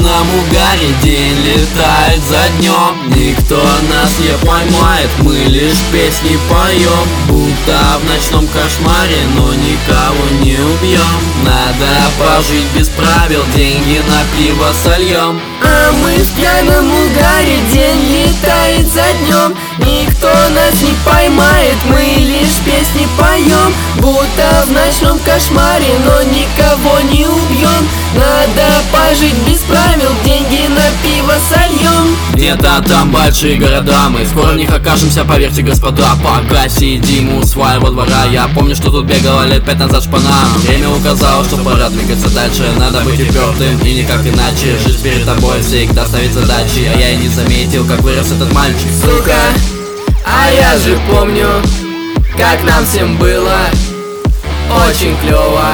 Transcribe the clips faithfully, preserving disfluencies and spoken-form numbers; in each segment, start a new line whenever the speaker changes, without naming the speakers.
пьяном угаре день летает за днем. Никто нас не поймает, мы лишь песни поем. Будто в ночном кошмаре, но никого не убьем. Надо пожить без правил, деньги на пиво сольем.
А мы в пьяном угаре, день летает за днем. Никто нас не поймает, мы лишь песни поем. Будто в ночном кошмаре, но никого не убьем. Надо пожить без правил, деньги на пиво сольем.
Где-то там большие города, мы скоро в них окажемся, поверьте, господа. Пока сидим у своего двора, я помню, что тут бегала лет пять назад шпана. Время указало, что пора двигаться дальше. Надо быть упертым и никак иначе. Жизнь перед тобой всегда ставит задачи, а я и не заметил, как вырос этот мальчик.
Сука, а я же помню, как нам всем было очень клёво.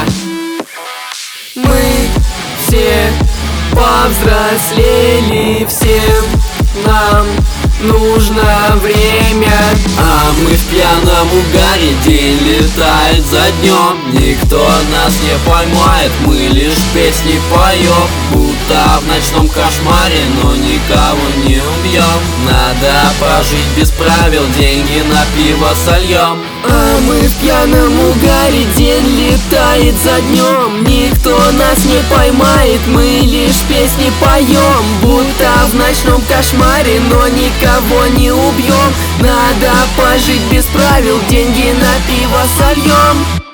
Мы все повзрослели, всем нам нужно время.
А мы в пьяном угаре, день летает за днем. Никто нас не поймает, мы лишь песни поем. Будто в ночном кошмаре, но никого не убьем. Надо прожить без правил, деньги на пиво сольем.
А мы в пьяном угаре, день летает за днем. Никто нас не поймает, мы лишь песни поем. Будто в ночном кошмаре, но никого не убьем. Надо пожить без правил, деньги на пиво сольем.